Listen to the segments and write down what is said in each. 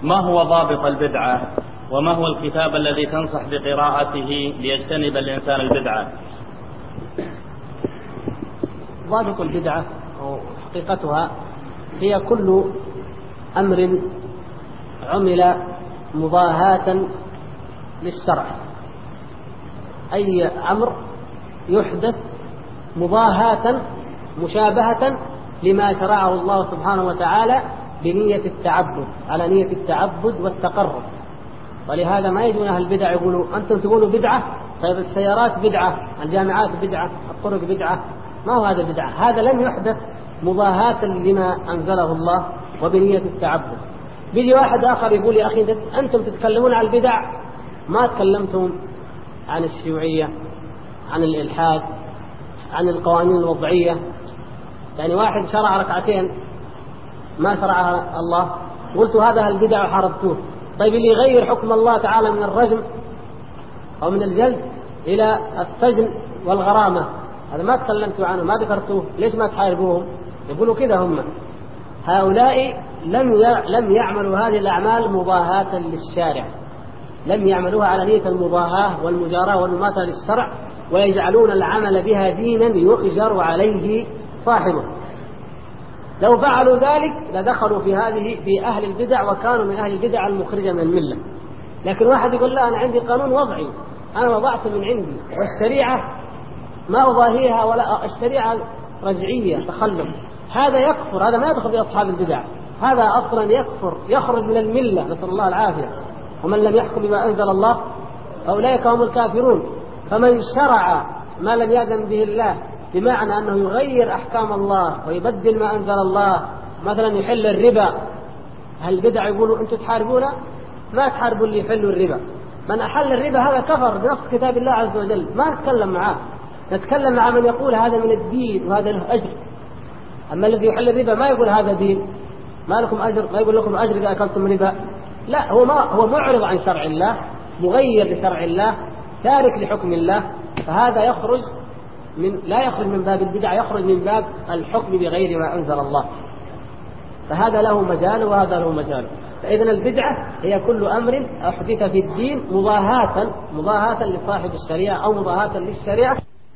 ما هو ضابط البدعة؟ وما هو الكتاب الذي تنصح بقراءته ليجتنب الإنسان البدعة؟ ضابط البدعة أو حقيقتها هي كل أمر عمل مضاهاة للشرع، أي أمر يحدث مضاهاة مشابهة لما شرعه الله سبحانه وتعالى بنية التعبد، على نية التعبد والتقرب. ولهذا ما يجون أهل البدع يقولوا أنتم تقولوا بدعة، طيب السيارات بدعة، الجامعات بدعة، الطرق بدعة. ما هو هذا بدعة؟ هذا لم يحدث مضاهاة لما أنزله الله وبنية التعبد. بيجي واحد آخر يقول يا أخي أنتم تتكلمون عن البدع، ما تكلمتم عن الشيوعية، عن الإلحاد، عن القوانين الوضعية. يعني واحد شرع ركعتين ما شرعها الله، قلتوا هذا البدع وحاربتوه. طيب اللي يغير حكم الله تعالى من الرجم أو من الجلد إلى السجن والغرامة، هذا ما تكلمتوا عنه، ما ذكرتوه، ليش ما تحاربوهم؟ يقولوا كذا هم. هؤلاء لم يعملوا هذه الأعمال مضاهاة للشارع، لم يعملوها على نية المضاهاة والمجاراة والمماثلة للشرع، ويجعلون العمل بها دينا يؤجر عليه صاحبه. لو فعلوا ذلك لدخلوا في أهل البدع، وكانوا من أهل البدع المخرجة من الملة. لكن واحد يقول لا أنا عندي قانون وضعي، أنا وضعت من عندي، والشريعة ما أضاهيها، ولا الشريعة رجعية تخلف، هذا يكفر، هذا ما يدخل في أصحاب البدع، هذا أصلا يكفر، يخرج من الملة، نسأل الله العافية. ومن لم يحكم بما أنزل الله فأولئك هم الكافرون. فمن شرع ما لم يأذن به الله، بمعنى أنه يغير أحكام الله ويبدل ما أنزل الله، مثلا يحل الربا، هل البدع يقولوا أنتم تحاربون؟ ما تحاربوا اللي يحلوا الربا. من أحل الربا هذا كفر بنص كتاب الله عز وجل، ما نتكلم معاه، نتكلم مع من يقول هذا من الدين وهذا له أجر. أما الذي يحل الربا ما يقول هذا دين، ما لكم أجر، ما يقول لكم أجر إذا أكلتم ربا، لا، هو معرض عن شرع الله، مغير لشرع الله، تارك لحكم الله. فهذا يخرج لا يخرج من باب البدع، يخرج من باب الحكم بغير ما أنزل الله. فهذا له مجال وهذا له مجال. فإذن البدعة هي كل أمر أحدث في الدين مضاهاة لصاحب الشريعة أو مضاهاة للشريعة.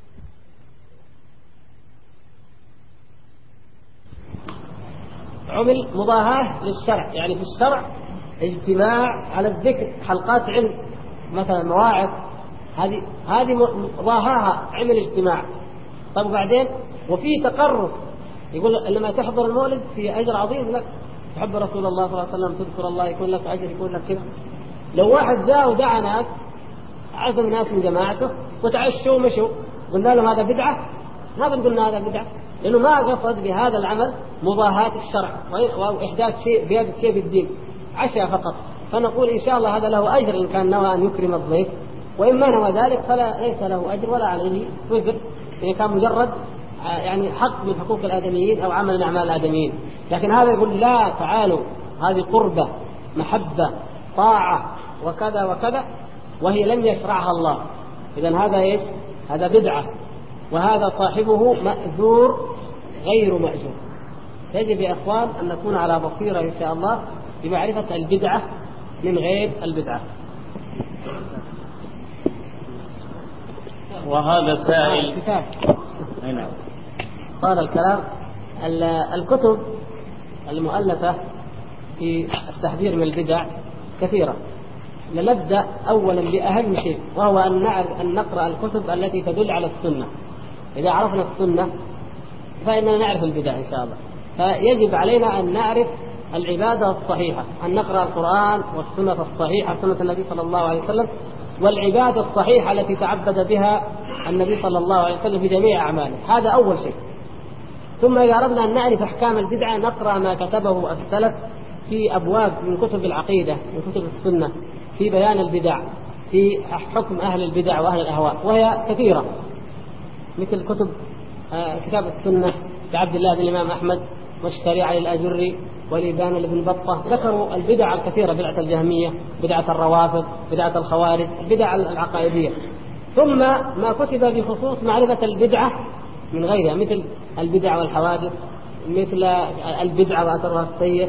عمل مضاهاة للشرع، يعني في الشرع اجتماع على الذكر، حلقات علم، مثلا مواعظ، هذه مضاهاها عمل اجتماع. طب وبعدين وفي تقرب، يقول لما تحضر المولد في أجر عظيم لك، تحب رسول الله صلى الله عليه وسلم، تذكر الله، يكون لك أجر، يكون لك كذا. لو واحد جاء ودعا ناس، عزم ناس من جماعته وتعشوا ومشوا، قلنا لهم هذا بدعة؟ ما قلنا هذا بدعة، لأنه ما قصد بهذا العمل مضاهاة الشرع وإحداث شيء زيادة شيء في الدين، عشاء فقط. فنقول إن شاء الله هذا له أجر إن كان نوى أن يكرم الضيف، وإن ما نوى ذلك فلا ليس له أجر ولا عليه وزر، إن كان مجرد يعني حق من حقوق الآدميين أو عمل من أعمال الآدميين. لكن هذا يقول لا، تعالوا، هذه قربة، محبة، طاعة، وكذا وكذا، وهي لم يشرعها الله. إذن هذا إيش؟ هذا بدعة، وهذا صاحبه مأذور غير مأجور. يجب يا إخوان أن نكون على بصيرة إن شاء الله بمعرفة البدعة من غير البدعة. وهذا سائل هنا قال الكلام الكتب المؤلفة في التحذير من البدع كثيرة. لنبدأ أولا بأهم شيء، وهو أن نقرأ الكتب التي تدل على السنة. إذا عرفنا السنة فإننا نعرف البدع إن شاء الله. فيجب علينا أن نعرف العبادة الصحيحة، أن نقرأ القرآن والسنة الصحيحة، سنة النبي صلى الله عليه وسلم، والعبادة الصحيحة التي تعبد بها النبي صلى الله عليه وسلم في جميع أعماله. هذا أول شيء. ثم إذا أردنا أن نعرف أحكام البدعة نقرأ ما كتبه السلف في أبواب من كتب العقيدة، من كتب السنة، في بيان البدع، في حكم أهل البدع وأهل الأهواء، وهي كثيرة، مثل كتاب السنة لعبد الله بن الإمام أحمد، والشريعة للأجري، والإبانة لابن بطة. ذكروا البدع الكثيرة، بدعة الجهمية، بدعة الروافض، بدعة الخوارج، البدع العقائدية. ثم ما كتب بخصوص معرفة البدعة من غيرها، مثل البدع والحوادث، مثل البدعة وأثرها السيء،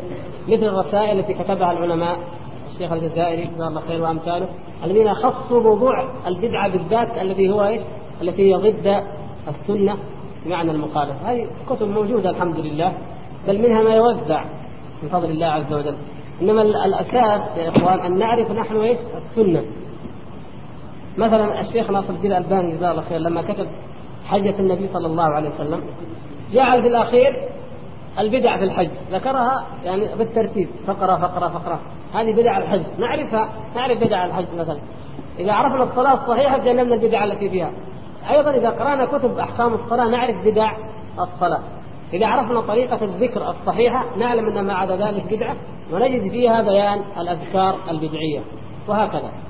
مثل الرسائل التي كتبها العلماء الشيخ الجزائري جزاه الله خير وأمثاله الذين خصوا موضوع البدعة بالذات الذي هو التي هي ضد السنة بمعنى المخالفة. هذه كتب موجودة الحمد لله، بل منها ما يوزع من فضل الله عز وجل. إنما الأساس يا إخوان أن نعرف نحن السنة. مثلا الشيخ ناصر الدين الألباني جزاه الله خير لما كتب حجة النبي صلى الله عليه وسلم جعل في الأخير البدع في الحج، ذكرها يعني بالترتيب فقرة فقرة فقرة. هذه بدع الحج نعرفها، نعرف بدع الحج مثلا. إذا عرفنا الصلاة الصحيحة جنبنا البدع التي فيها. أيضا إذا قرأنا كتب أحكام الصلاة نعرف بدع الصلاة. إذا عرفنا طريقة الذكر الصحيحة نعلم أن ما عدا ذلك بدعة، ونجد فيها بيان الأذكار البدعية، وهكذا.